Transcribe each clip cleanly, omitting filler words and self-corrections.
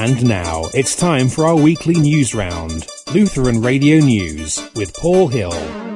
And now it's time for our weekly news round. Lutheran Radio News with Paul Hill.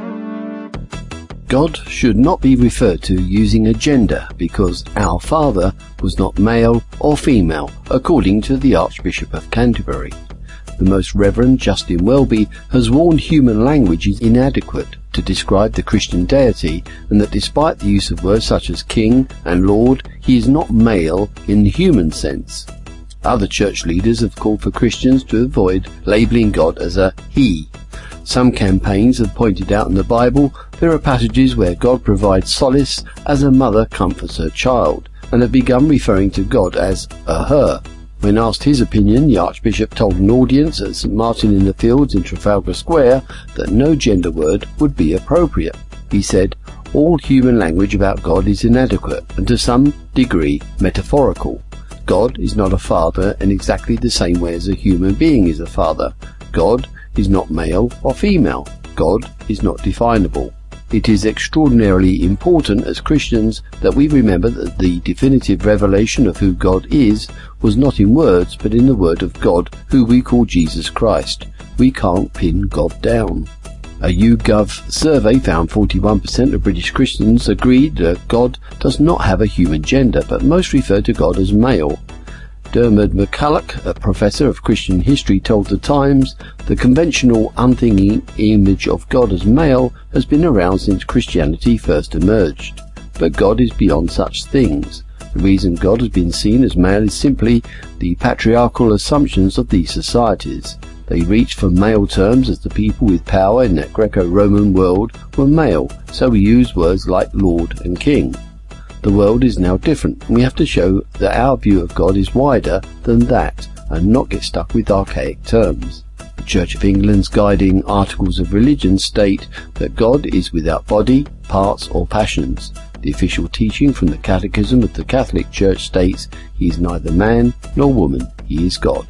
God should not be referred to using a gender because our Father was not male or female, according to the Archbishop of Canterbury. The Most Reverend Justin Welby has warned human language is inadequate to describe the Christian deity, and that despite the use of words such as King and Lord, he is not male in the human sense. Other church leaders have called for Christians to avoid labelling God as a he. Some campaigns have pointed out in the Bible there are passages where God provides solace as a mother comforts her child, and have begun referring to God as a her. When asked his opinion, the Archbishop told an audience at St Martin in the Fields in Trafalgar Square that no gender word would be appropriate. He said, "All human language about God is inadequate and to some degree metaphorical. God is not a father in exactly the same way as a human being is a father. God is not male or female. God is not definable. It is extraordinarily important as Christians that we remember that the definitive revelation of who God is was not in words but in the Word of God, who we call Jesus Christ. We can't pin God down." A YouGov survey found 41% of British Christians agreed that God does not have a human gender, but most refer to God as male. Dermot McCulloch, a professor of Christian history, told The Times, "The conventional unthinking image of God as male has been around since Christianity first emerged. But God is beyond such things. The reason God has been seen as male is simply the patriarchal assumptions of these societies. They reached for male terms as the people with power in that Greco-Roman world were male, so we use words like Lord and King. The world is now different, and we have to show that our view of God is wider than that and not get stuck with archaic terms." The Church of England's guiding articles of religion state that God is without body, parts or passions. The official teaching from the Catechism of the Catholic Church states he is neither man nor woman, he is God.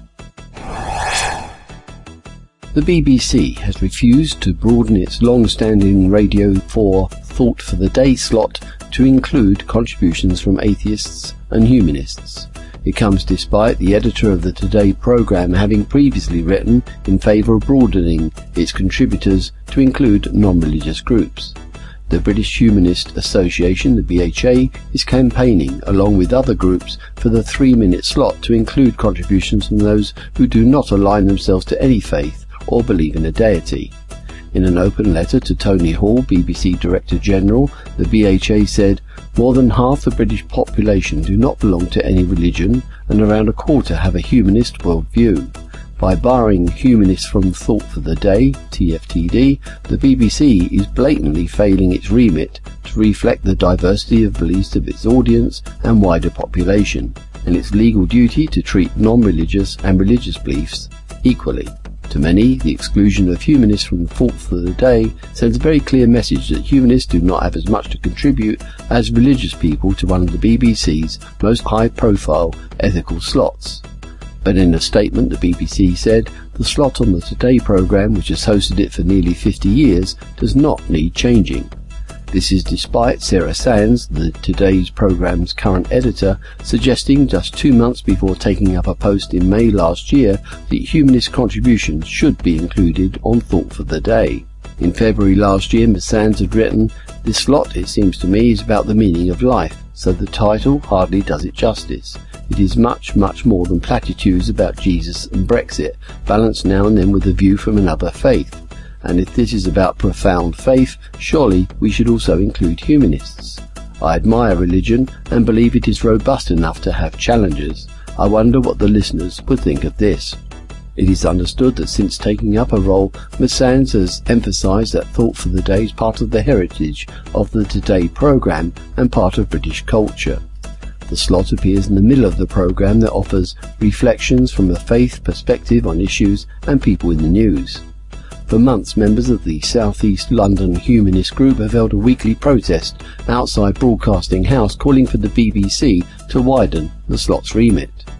The BBC has refused to broaden its long-standing Radio 4 Thought for the Day slot to include contributions from atheists and humanists. It comes despite the editor of the Today programme having previously written in favour of broadening its contributors to include non-religious groups. The British Humanist Association, the BHA, is campaigning, along with other groups, for the 3-minute slot to include contributions from those who do not align themselves to any faith or believe in a deity. In an open letter to Tony Hall, BBC Director General, the BHA said, "More than half the British population do not belong to any religion, and around a quarter have a humanist worldview. By barring humanists from Thought for the Day, TFTD, the BBC is blatantly failing its remit to reflect the diversity of beliefs of its audience and wider population, and its legal duty to treat non-religious and religious beliefs equally. To many, the exclusion of humanists from Thought for the Day sends a very clear message that humanists do not have as much to contribute as religious people to one of the BBC's most high-profile ethical slots." But in a statement, the BBC said, "The slot on the Today programme, which has hosted it for nearly 50 years, does not need changing." This is despite Sarah Sands, the Today's programme's current editor, suggesting just 2 months before taking up a post in May last year that humanist contributions should be included on Thought for the Day. In February last year, Ms Sands had written, "This slot, it seems to me, is about the meaning of life, so the title hardly does it justice. It is much, much more than platitudes about Jesus and Brexit, balanced now and then with a view from another faith. And if this is about profound faith, surely we should also include humanists. I admire religion and believe it is robust enough to have challenges. I wonder what the listeners would think of this." It is understood that since taking up a role, Ms Sands has emphasised that Thought for the Day is part of the heritage of the Today programme and part of British culture. The slot appears in the middle of the programme that offers reflections from a faith perspective on issues and people in the news. For months, members of the South East London Humanist Group have held a weekly protest outside Broadcasting House calling for the BBC to widen the slot's remit.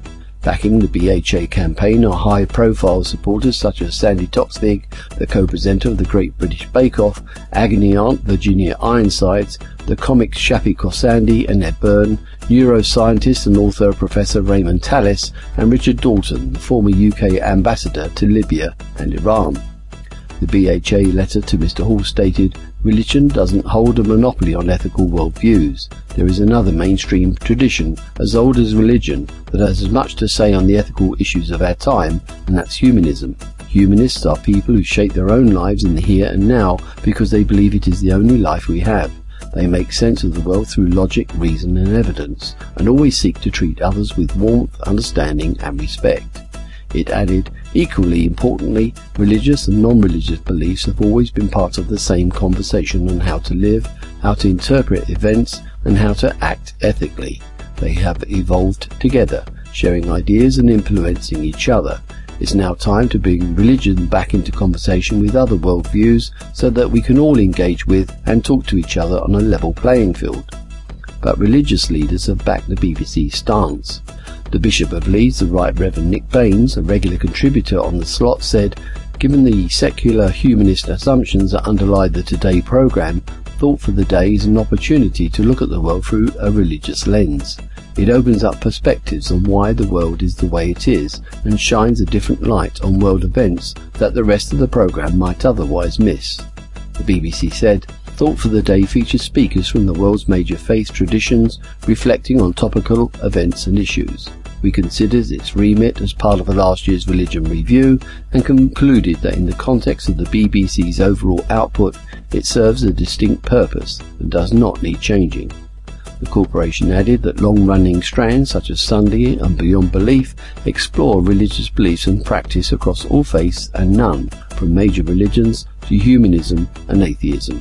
Backing the BHA campaign are high-profile supporters such as Sandy Toksvig, the co-presenter of the Great British Bake Off, agony aunt Virginia Ironsides, the comic Shappi Khorsandi and Ed Byrne, neuroscientist and author Professor Raymond Tallis, and Richard Dalton, the former UK ambassador to Libya and Iran. The BHA letter to Mr. Hall stated, "Religion doesn't hold a monopoly on ethical worldviews. There is another mainstream tradition as old as religion that has as much to say on the ethical issues of our time, and that's humanism. Humanists are people who shape their own lives in the here and now because they believe it is the only life we have. They make sense of the world through logic, reason and evidence, and always seek to treat others with warmth, understanding and respect." It added, "Equally importantly, religious and non-religious beliefs have always been part of the same conversation on how to live, how to interpret events, and how to act ethically. They have evolved together, sharing ideas and influencing each other. It's now time to bring religion back into conversation with other worldviews so that we can all engage with and talk to each other on a level playing field." But religious leaders have backed the BBC's stance. The Bishop of Leeds, the Right Reverend Nick Baines, a regular contributor on the slot, said, "Given the secular humanist assumptions that underlie the Today programme, Thought for the Day is an opportunity to look at the world through a religious lens. It opens up perspectives on why the world is the way it is and shines a different light on world events that the rest of the programme might otherwise miss." The BBC said, "Thought for the Day features speakers from the world's major faith traditions reflecting on topical events and issues. We considered its remit as part of last year's religion review and concluded that in the context of the BBC's overall output, it serves a distinct purpose and does not need changing." The corporation added that long-running strands such as Sunday and Beyond Belief explore religious beliefs and practice across all faiths and none, from major religions to humanism and atheism.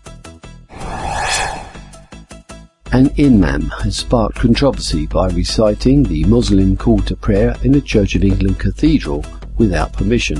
An imam has sparked controversy by reciting the Muslim call to prayer in a Church of England cathedral without permission.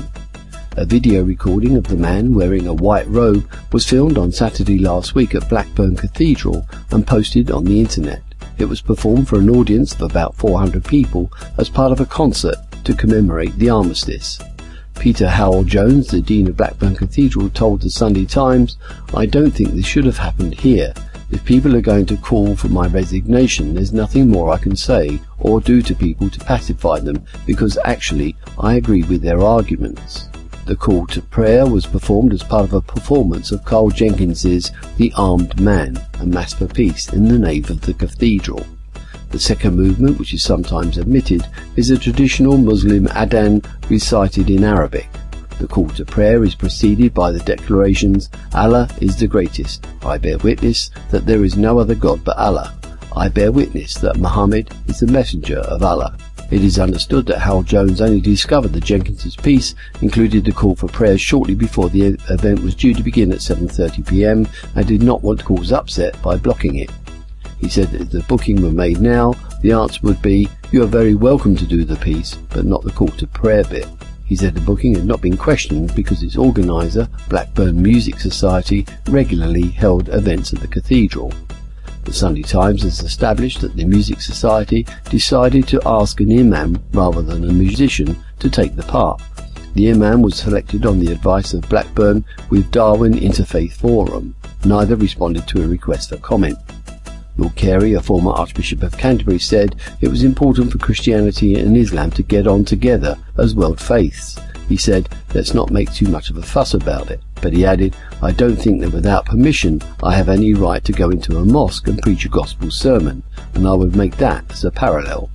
A video recording of the man wearing a white robe was filmed on Saturday last week at Blackburn Cathedral and posted on the internet. It was performed for an audience of about 400 people as part of a concert to commemorate the armistice. Peter Howell-Jones, the Dean of Blackburn Cathedral, told the Sunday Times, "I don't think this should have happened here. If people are going to call for my resignation, there's nothing more I can say or do to people to pacify them, because actually I agree with their arguments." The call to prayer was performed as part of a performance of Carl Jenkins's The Armed Man, a Mass for Peace in the nave of the cathedral. The second movement, which is sometimes omitted, is a traditional Muslim adhan recited in Arabic. The call to prayer is preceded by the declarations, "Allah is the greatest. I bear witness that there is no other God but Allah. I bear witness that Muhammad is the messenger of Allah." It is understood that Howell-Jones only discovered that Jenkins's piece included the call for prayer shortly before the event was due to begin at 7:30 p.m. and did not want to cause upset by blocking it. He said that if the booking were made now, the answer would be, "You are very welcome to do the piece, but not the call to prayer bit." He said the booking had not been questioned because its organiser, Blackburn Music Society, regularly held events at the cathedral. The Sunday Times has established that the Music Society decided to ask an imam rather than a musician to take the part. The imam was selected on the advice of Blackburn with Darwin Interfaith Forum. Neither responded to a request for comment. Lord Carey, a former Archbishop of Canterbury, said it was important for Christianity and Islam to get on together as world faiths. He said, "Let's not make too much of a fuss about it." But he added, "I don't think that without permission I have any right to go into a mosque and preach a gospel sermon, and I would make that as a parallel."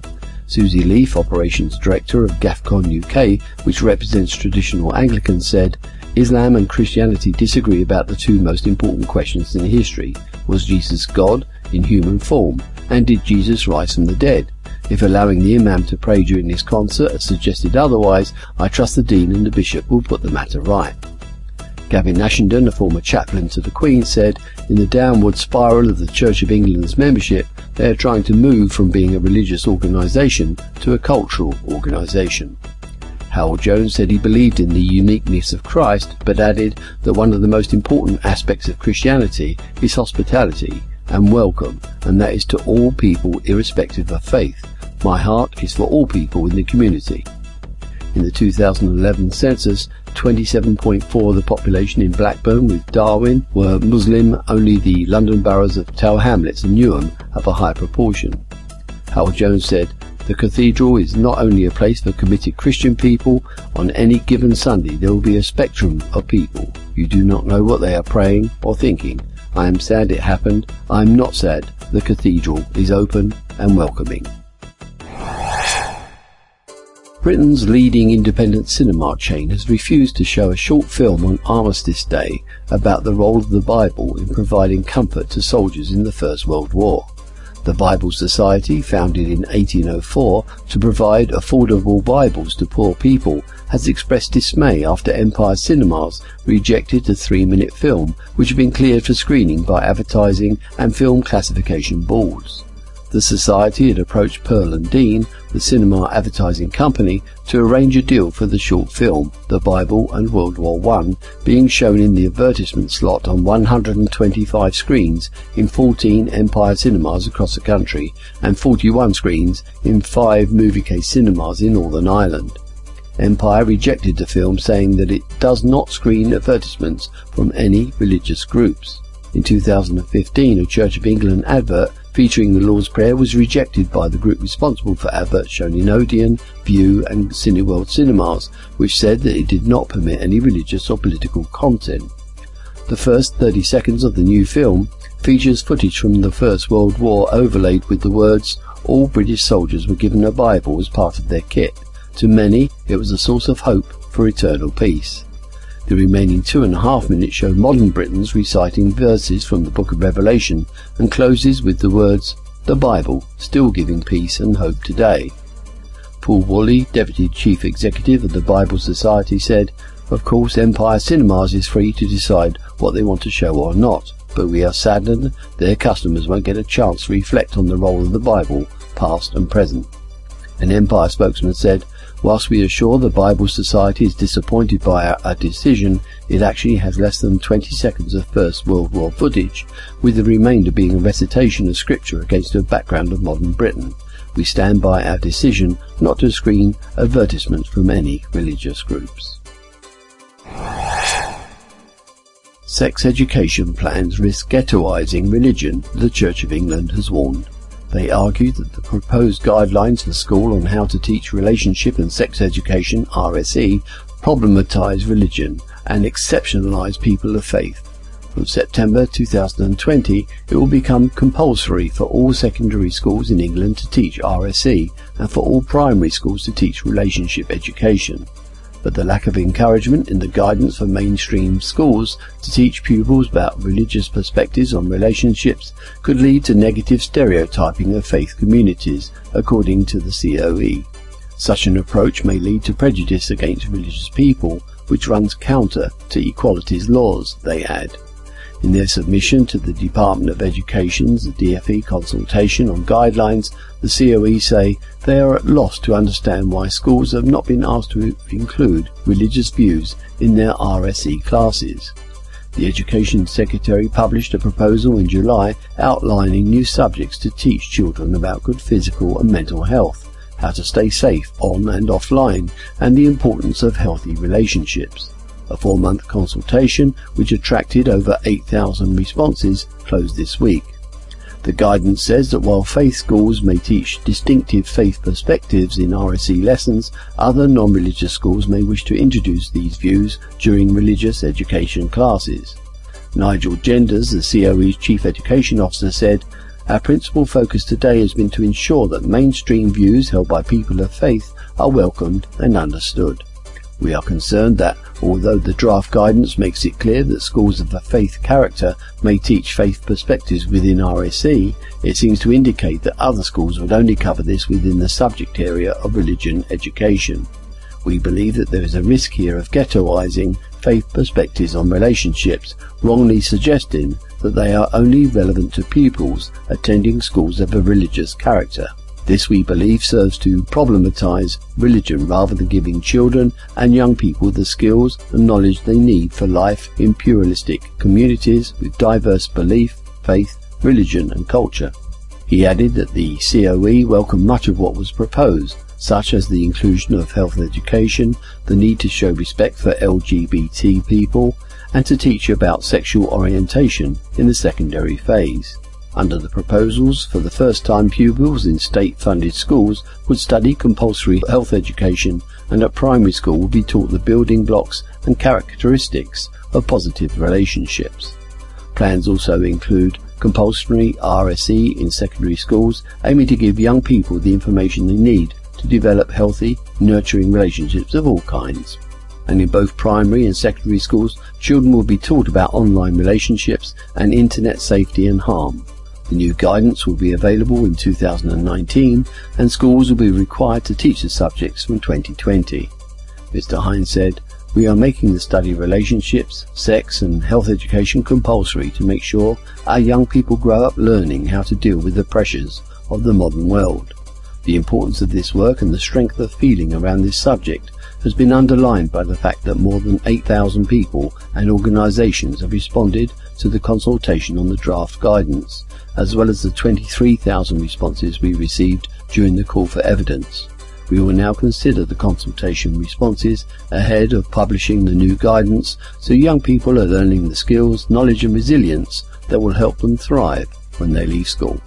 Susie Leaf, Operations Director of GAFCON UK, which represents traditional Anglicans, said, "Islam and Christianity disagree about the two most important questions in history. Was Jesus God in human form? And did Jesus rise from the dead? If allowing the imam to pray during this concert has suggested otherwise, I trust the Dean and the Bishop will put the matter right." Gavin Ashenden, a former chaplain to the Queen, said, "In the downward spiral of the Church of England's membership, they are trying to move from being a religious organisation to a cultural organisation." Howell-Jones said he believed in the uniqueness of Christ, but added that one of the most important aspects of Christianity is hospitality and welcome, and that is to all people irrespective of faith. My heart is for all people in the community. In the 2011 census, 27.4% of the population in Blackburn with Darwin were Muslim. Only the London boroughs of Tower Hamlets and Newham have a high proportion. Howard Jones said, "The cathedral is not only a place for committed Christian people. On any given Sunday there will be a spectrum of people. You do not know what they are praying or thinking. I am sad it happened. I am not sad. The cathedral is open and welcoming." Britain's leading independent cinema chain has refused to show a short film on Armistice Day about the role of the Bible in providing comfort to soldiers in the First World War. The Bible Society, founded in 1804 to provide affordable Bibles to poor people, has expressed dismay after Empire Cinemas rejected the 3-minute film which had been cleared for screening by advertising and film classification boards. The Society had approached Pearl & Dean, the cinema advertising company, to arrange a deal for the short film, The Bible and World War I, being shown in the advertisement slot on 125 screens in 14 Empire Cinemas across the country and 41 screens in 5 Moviecase cinemas in Northern Ireland. Empire rejected the film, saying that it does not screen advertisements from any religious groups. In 2015, a Church of England advert featuring the Lord's Prayer was rejected by the group responsible for adverts shown in Odeon, View and Cineworld cinemas, which said that it did not permit any religious or political content. The first 30 seconds of the new film features footage from the First World War overlaid with the words, "All British soldiers were given a Bible as part of their kit. To many, it was a source of hope for eternal peace." The remaining 2.5 minutes show modern Britons reciting verses from the Book of Revelation and closes with the words, "The Bible, still giving peace and hope today." Paul Woolley, Deputy Chief Executive of the Bible Society, said, "Of course Empire Cinemas is free to decide what they want to show or not, but we are saddened their customers won't get a chance to reflect on the role of the Bible, past and present." An Empire spokesman said, "Whilst we are sure the Bible Society is disappointed by our decision, it actually has less than 20 seconds of First World War footage, with the remainder being a recitation of scripture against a background of modern Britain. We stand by our decision not to screen advertisements from any religious groups." Sex education plans risk ghettoising religion, the Church of England has warned. They argue that the proposed guidelines for school on how to teach relationship and sex education, RSE, problematise religion and exceptionalise people of faith. From September 2020, it will become compulsory for all secondary schools in England to teach RSE and for all primary schools to teach relationship education. But the lack of encouragement in the guidance for mainstream schools to teach pupils about religious perspectives on relationships could lead to negative stereotyping of faith communities, according to the COE. Such an approach may lead to prejudice against religious people, which runs counter to equalities laws, they add. In their submission to the Department of Education's DfE consultation on guidelines, the COE say they are at loss to understand why schools have not been asked to include religious views in their RSE classes. The Education Secretary published a proposal in July outlining new subjects to teach children about good physical and mental health, how to stay safe on and offline, and the importance of healthy relationships. A 4-month consultation, which attracted over 8,000 responses, closed this week. The guidance says that while faith schools may teach distinctive faith perspectives in RSE lessons, other non-religious schools may wish to introduce these views during religious education classes. Nigel Genders, the COE's Chief Education Officer, said, "Our principal focus today has been to ensure that mainstream views held by people of faith are welcomed and understood. We are concerned that, although the draft guidance makes it clear that schools of a faith character may teach faith perspectives within RSE, it seems to indicate that other schools would only cover this within the subject area of religion education. We believe that there is a risk here of ghettoising faith perspectives on relationships, wrongly suggesting that they are only relevant to pupils attending schools of a religious character. This, we believe, serves to problematize religion rather than giving children and young people the skills and knowledge they need for life in pluralistic communities with diverse belief, faith, religion and culture." He added that the COE welcomed much of what was proposed, such as the inclusion of health education, the need to show respect for LGBT people, and to teach about sexual orientation in the secondary phase. Under the proposals, for the first time pupils in state-funded schools would study compulsory health education, and at primary school would be taught the building blocks and characteristics of positive relationships. Plans also include compulsory RSE in secondary schools, aiming to give young people the information they need to develop healthy, nurturing relationships of all kinds. And in both primary and secondary schools, children will be taught about online relationships and internet safety and harm. The new guidance will be available in 2019, and schools will be required to teach the subjects from 2020. Mr. Hines said, "We are making the study of relationships, sex and health education compulsory to make sure our young people grow up learning how to deal with the pressures of the modern world. The importance of this work and the strength of feeling around this subject has been underlined by the fact that more than 8,000 people and organisations have responded to the consultation on the draft guidance, as well as the 23,000 responses we received during the call for evidence. We will now consider the consultation responses ahead of publishing the new guidance, so young people are learning the skills, knowledge and resilience that will help them thrive when they leave school."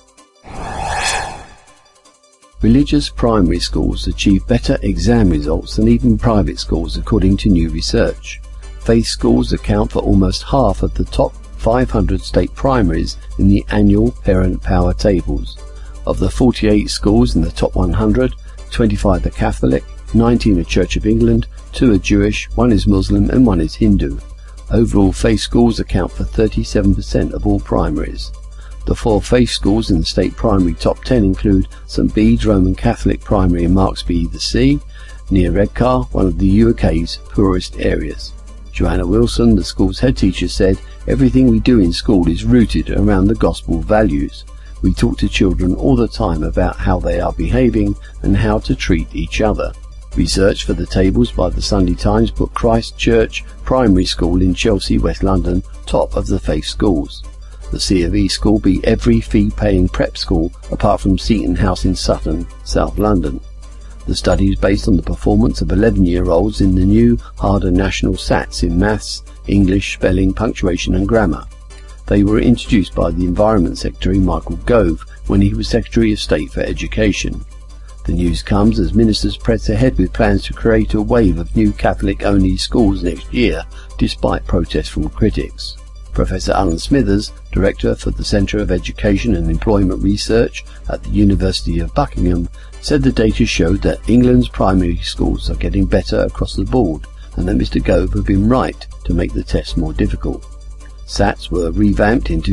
Religious primary schools achieve better exam results than even private schools, according to new research. Faith schools account for almost half of the top 500 state primaries in the annual Parent Power tables. Of the 48 schools in the top 100, 25 are Catholic, 19 are Church of England, 2 are Jewish, 1 is Muslim and 1 is Hindu. Overall, faith schools account for 37% of all primaries. The 4 faith schools in the state primary top 10 include St Bede's Roman Catholic Primary in Marksby-the-Sea, near Redcar, one of the UK's poorest areas. Joanna Wilson, the school's head teacher, said, "Everything we do in school is rooted around the gospel values. We talk to children all the time about how they are behaving and how to treat each other." Research for the tables by the Sunday Times put Christ Church Primary School in Chelsea, West London, top of the faith schools. The C of E school beat every fee-paying prep school apart from Seton House in Sutton, South London. The study is based on the performance of 11-year-olds in the new harder national SATs in maths, English, spelling, punctuation and grammar. They were introduced by the Environment Secretary Michael Gove when he was Secretary of State for Education. The news comes as ministers press ahead with plans to create a wave of new Catholic-only schools next year, despite protests from critics. Professor Alan Smithers, Director for the Centre of Education and Employment Research at the University of Buckingham, said the data showed that England's primary schools are getting better across the board and that Mr Gove had been right to make the test more difficult. SATs were revamped in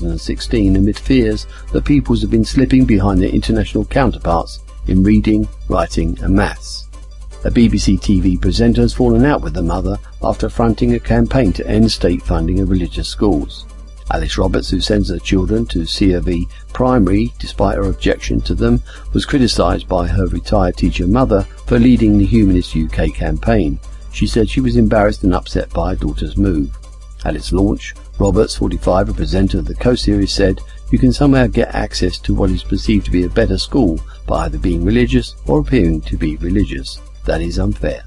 2016 amid fears that pupils have been slipping behind their international counterparts in reading, writing and maths. A BBC TV presenter has fallen out with the mother after fronting a campaign to end state funding of religious schools. Alice Roberts, who sends her children to C of E Primary despite her objection to them, was criticised by her retired teacher mother for leading the Humanist UK campaign. She said she was embarrassed and upset by her daughter's move. At its launch, Roberts, 45, a presenter of the co-series, said, "You can somehow get access to what is perceived to be a better school by either being religious or appearing to be religious. That is unfair."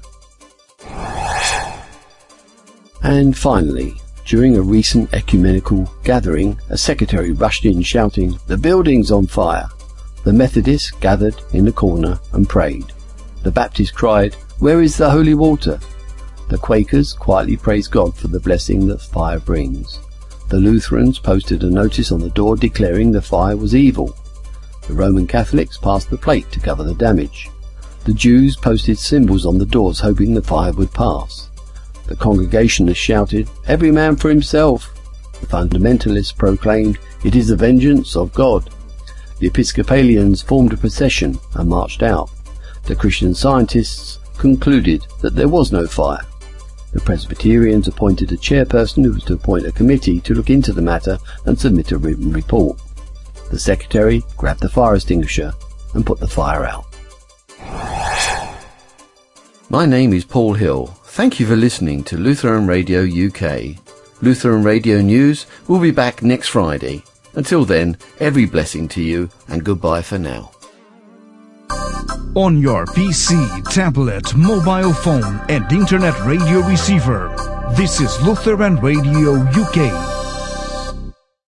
And finally, during a recent ecumenical gathering, a secretary rushed in shouting, "The building's on fire!" The Methodists gathered in a corner and prayed. The Baptists cried, "Where is the holy water?" The Quakers quietly praised God for the blessing that fire brings. The Lutherans posted a notice on the door declaring the fire was evil. The Roman Catholics passed the plate to cover the damage. The Jews posted symbols on the doors hoping the fire would pass. The Congregationalists shouted, "Every man for himself." The Fundamentalists proclaimed, "It is the vengeance of God." The Episcopalians formed a procession and marched out. The Christian Scientists concluded that there was no fire. The Presbyterians appointed a chairperson who was to appoint a committee to look into the matter and submit a written report. The secretary grabbed the fire extinguisher and put the fire out. My name is Paul Hill. Thank you for listening to Lutheran Radio UK. Lutheran Radio News will be back next Friday. Until then, every blessing to you, and goodbye for now. On your PC, tablet, mobile phone and internet radio receiver, this is Lutheran Radio UK.